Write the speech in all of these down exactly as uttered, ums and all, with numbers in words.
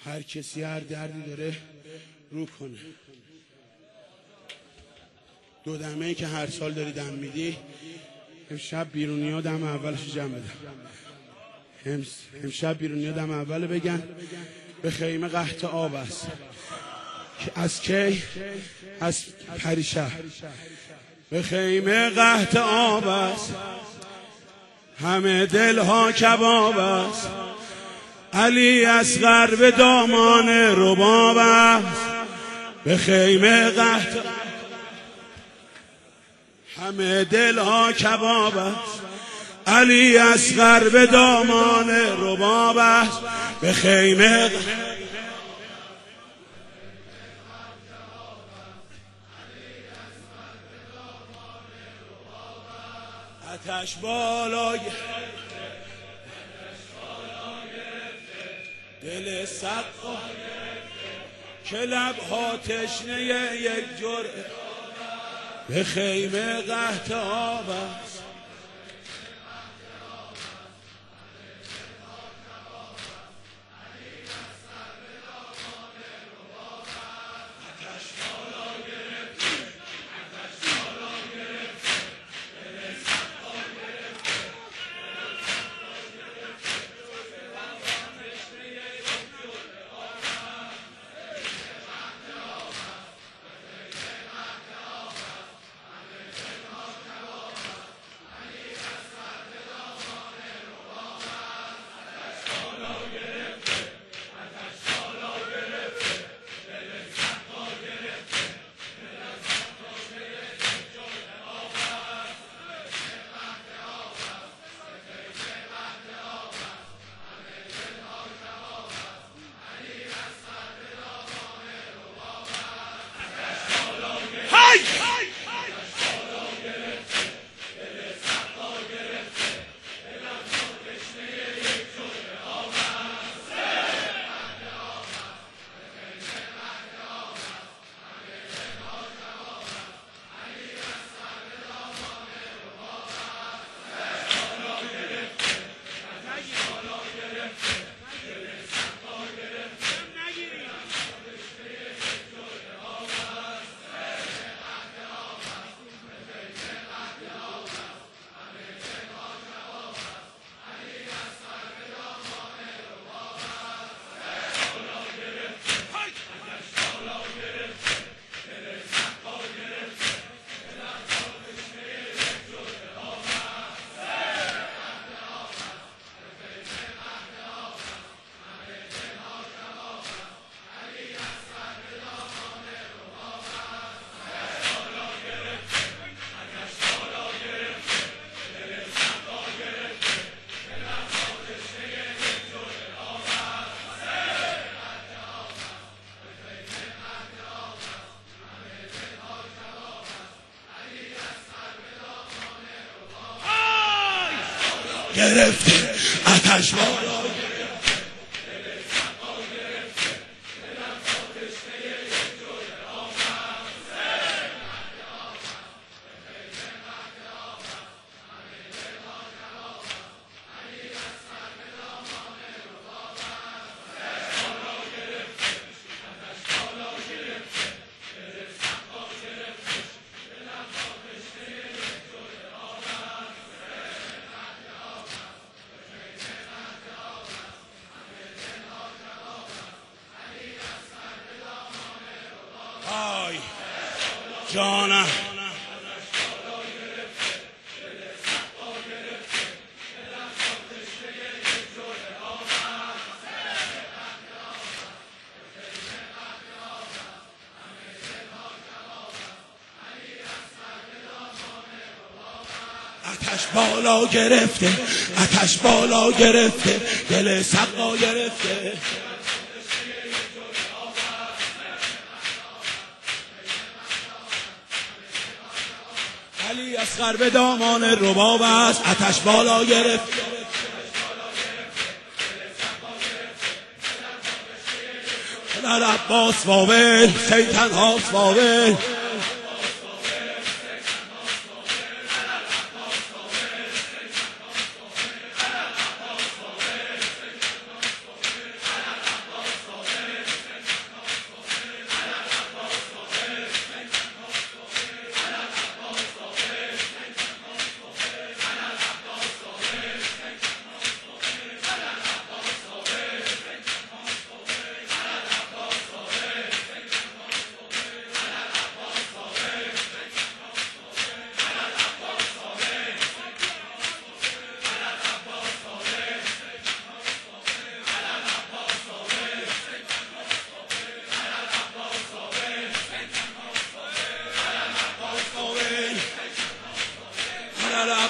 هر کسی هر دردی داره رو کنه. دو دمه که هر سال داری دم میدی، امشب بیرونی ها دم اولش جمع بدن. امشب بیرونی ها دم اول بگن به خیمه قحط آب است. از کی؟ از پریشب. به خیمه قحط آب است، همه دلها کباب است. علی اصغر به دامان رباب است. به خیمه قحط همه دلها کباب است. علی اصغر به دامان رباب است. به خیمه آتش بالا دل سقا که لبها تشنه یک جرعه. به خیمه قحط آب است. گرفته آتش بالا جانم آتش بالا گرفته، آتش بالا گرفته، دل سقا گرفته. علی اصغر به دامان رباب است. آتش بالا گرفت در عباس واول سیتن هاست واول.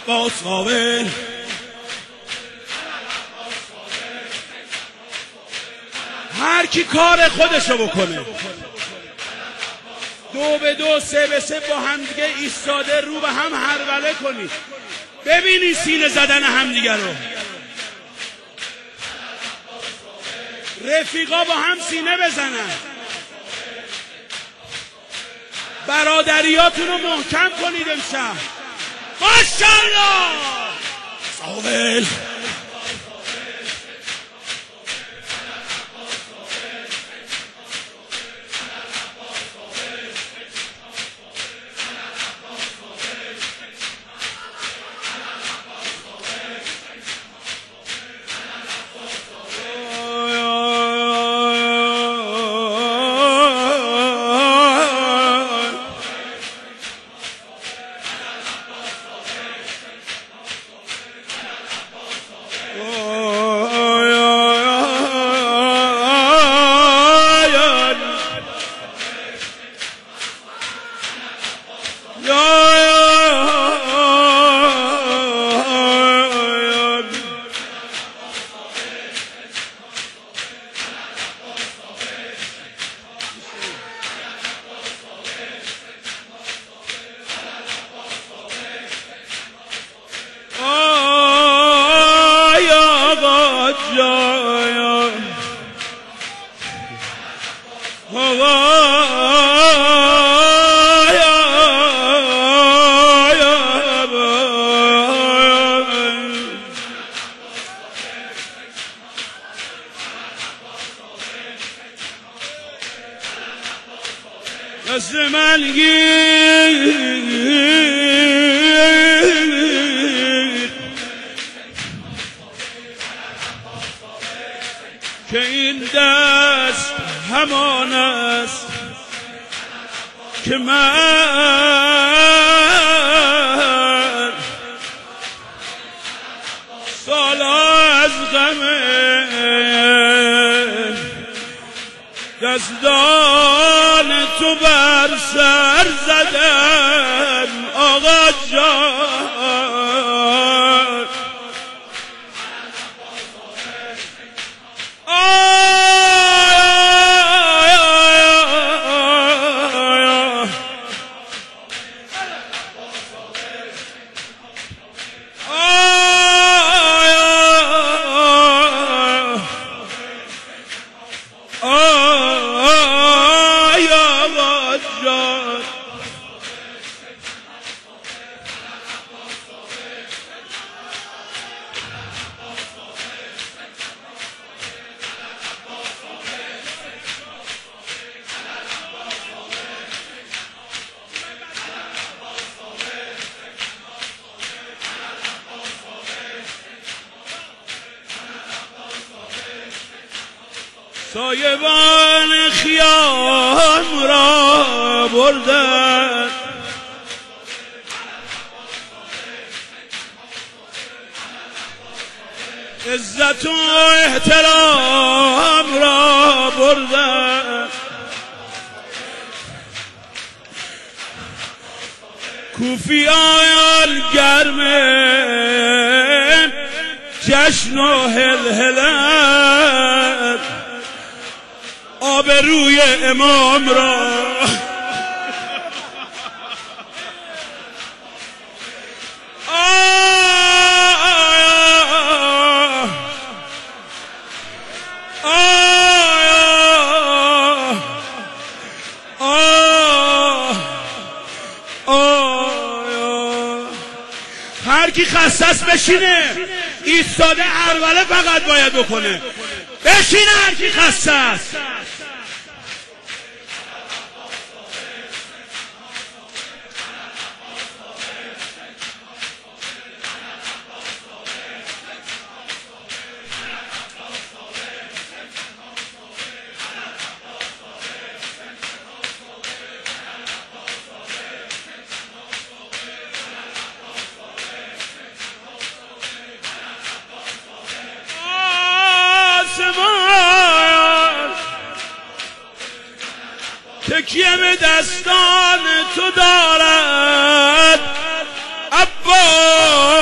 عباس قابل هر کی کار خودشو بکنه، دو به دو سه به سه با هم دیگه ایستاده رو به هم هروله کنید، ببینید سینه زدن همدیگه رو. رفیقا با هم سینه بزنن، برادریاتون رو محکم کنید امشب. ماشاءالله قابل دست من گیر که این دست همان است که من سالا از غم دستان تو بر سر زدم آقا جان. سایبان خیام را بردن عزت و احترام را بردن کوفیان گرم جشن و هلهلت آبروی امام را هر کی خسته است بشینه، ایستاده هروله فقط باید بکنه. بشینه هر کی خسته است. تکیه به دستان تو دارد عباس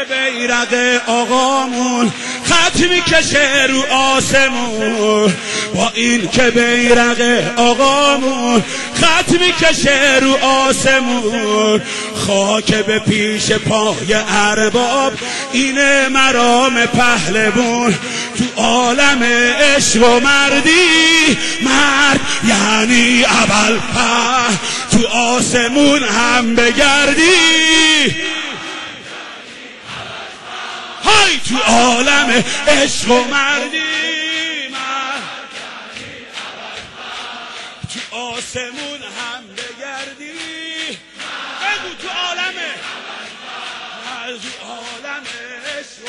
بیرق آقامون خط میکشه رو آسمون، با این که بیرق آقامون خط میکشه رو آسمون، خاک به پیش پای ارباب اینه مرام پهلوون. تو عالم عشق و مردی مرد یعنی اول پهل، تو آسمون هم بگردی های تو عالم عشق و مردی مرد تو آسمون هم بگردی. بگو تو عالم تو عالم عشق و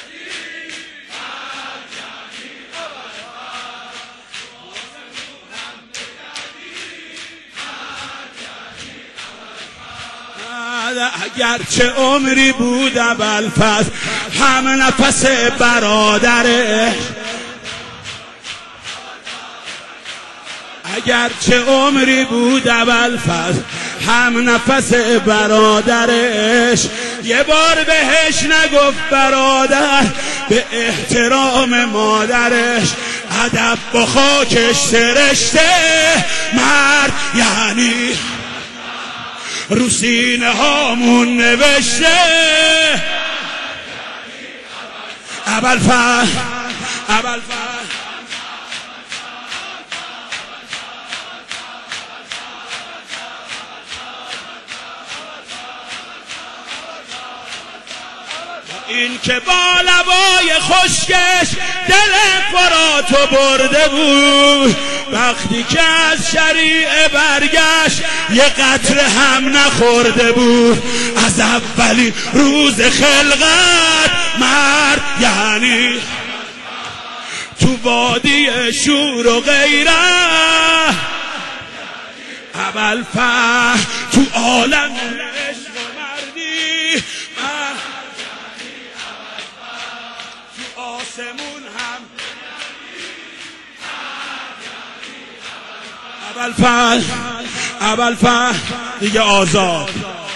اگرچه عمری بود ابوالفضل هم نفس برادره، اگرچه عمری بود ابوالفضل هم نفس برادرش، یه بار بهش نگفت برادر به احترام مادرش، ادب با خاکش سرشته مرد یعنی رو سینه هامون نوشته ابوالفضل ابوالفضل. این که با لبای خشکش دل فراتو برده بود، وقتی که از شریعه برگشت یه قطره هم نخورده بود. از اولین روز خلقت مرد یعنی تو وادی شور و غیره ابوالفضل، تو عالم عشق و مردی تو آسمون هم ابوالفضل ابوالفضل دیگه آزاد.